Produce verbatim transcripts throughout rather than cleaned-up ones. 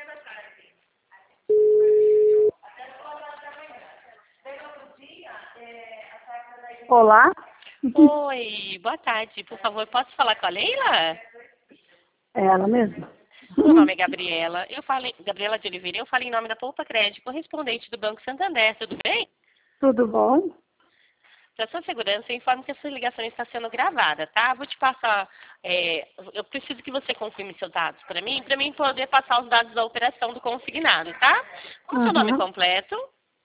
Olá. Oi, boa tarde. Por favor, posso falar com a Leila? É ela mesma. Meu nome é Gabriela. Eu falei, Gabriela de Oliveira, eu falei em nome da Poupa Crédito, correspondente do Banco Santander. Tudo bem? Tudo bom? Para sua segurança, eu informo que a sua ligação está sendo gravada, tá? Vou te passar. É, eu preciso que você confirme seus dados para mim, para mim poder passar os dados da operação do consignado, tá? Qual é o seu nome Uhum. completo?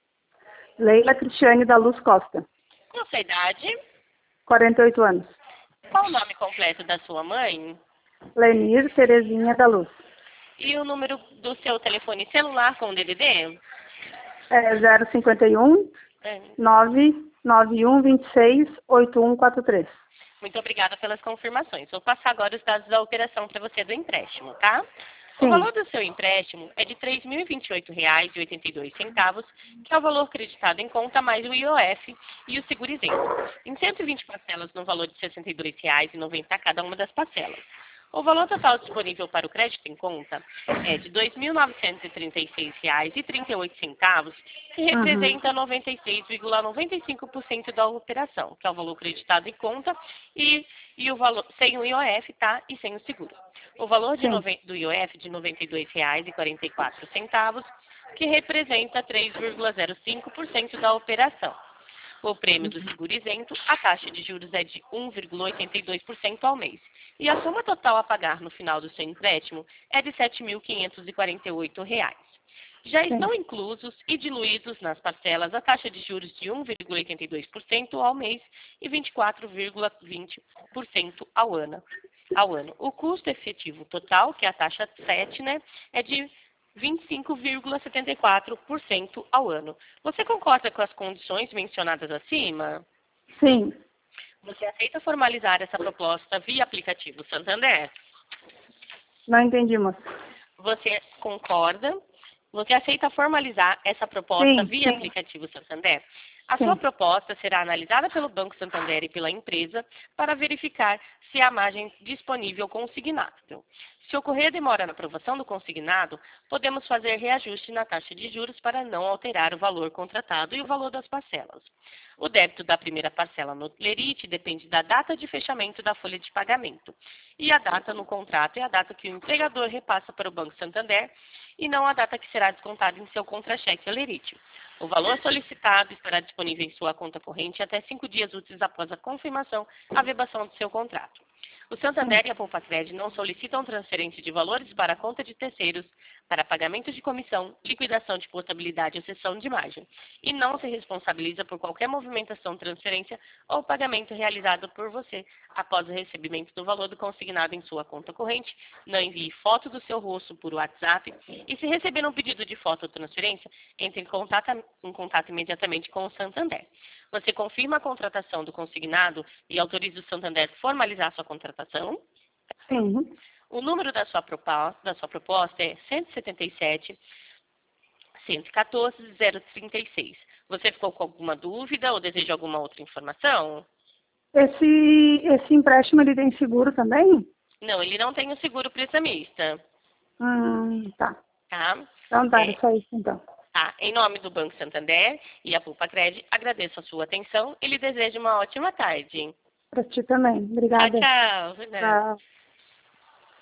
Leila Cristiane da Luz Costa. Qual a sua idade? quarenta e oito anos. Qual o nome completo da sua mãe? Lenir Terezinha da Luz. E o número do seu telefone celular com o D D D? É zero cinquenta e um, É. nove nove um vinte e seis, oito um quatro três. Muito obrigada pelas confirmações. Vou passar agora os dados da operação para você do empréstimo, tá? O Sim. valor do seu empréstimo é de três mil e vinte e oito reais e oitenta e dois centavos, que é o valor creditado em conta mais o I O F e o seguro isento, em cento e vinte parcelas no valor de sessenta e dois reais e noventa centavos cada uma das parcelas. O valor total disponível para o crédito em conta é de dois mil novecentos e trinta e seis reais e trinta e oito centavos, que representa noventa e seis vírgula noventa e cinco por cento da operação, que é o valor creditado em conta e, e o valor sem o I O F, tá? E sem o seguro. O valor de nove, do I O F de noventa e dois reais e quarenta e quatro centavos, que representa três vírgula zero cinco por cento da operação. O prêmio do seguro isento, a taxa de juros é de um vírgula oitenta e dois por cento ao mês. E a soma total a pagar no final do seu empréstimo é de sete mil quinhentos e quarenta e oito reais. Já estão inclusos e diluídos nas parcelas a taxa de juros de um vírgula oitenta e dois por cento ao mês e vinte e quatro vírgula vinte por cento ao ano. Ao ano. O custo efetivo total, que é a taxa sete, né, é de vinte e cinco vírgula setenta e quatro por cento ao ano. Você concorda com as condições mencionadas acima? Sim. Você aceita formalizar essa proposta via aplicativo Santander? Não entendi, moça. Você concorda? Você aceita formalizar essa proposta Sim, via sim. aplicativo Santander? A Sim. sua proposta será analisada pelo Banco Santander e pela empresa para verificar se há margem disponível consignado. Se ocorrer demora na aprovação do consignado, podemos fazer reajuste na taxa de juros para não alterar o valor contratado e o valor das parcelas. O débito da primeira parcela no Lerite depende da data de fechamento da folha de pagamento. E a data no contrato é a data que o empregador repassa para o Banco Santander e não a data que será descontada em seu contra-cheque Lerite. O valor solicitado estará disponível em sua conta corrente até cinco dias úteis após a confirmação, a vedação do seu contrato. O Santander e a Poupa Crédito não solicitam transferência de valores para a conta de terceiros, para pagamento de comissão, liquidação de portabilidade ou cessão de margem, e não se responsabiliza por qualquer movimentação, transferência ou pagamento realizado por você após o recebimento do valor do consignado em sua conta corrente. Não envie foto do seu rosto por WhatsApp e, se receber um pedido de foto ou transferência, entre em contato, em contato imediatamente com o Santander. Você confirma a contratação do consignado e autoriza o Santander a formalizar sua contratação? Sim. O número da sua proposta, da sua proposta é cento e setenta e sete, cento e quatorze, zero trinta e seis. Você ficou com alguma dúvida ou deseja alguma outra informação? Esse, esse empréstimo, ele tem seguro também? Não, ele não tem o seguro prestamista. Hum, tá. Tá? Então tá, É, era só isso então. tá. Em nome do Banco Santander e a Poupa Crédito, agradeço a sua atenção e lhe desejo uma ótima tarde. Pra ti também. Tchau, Obrigada. tchau. Tchau.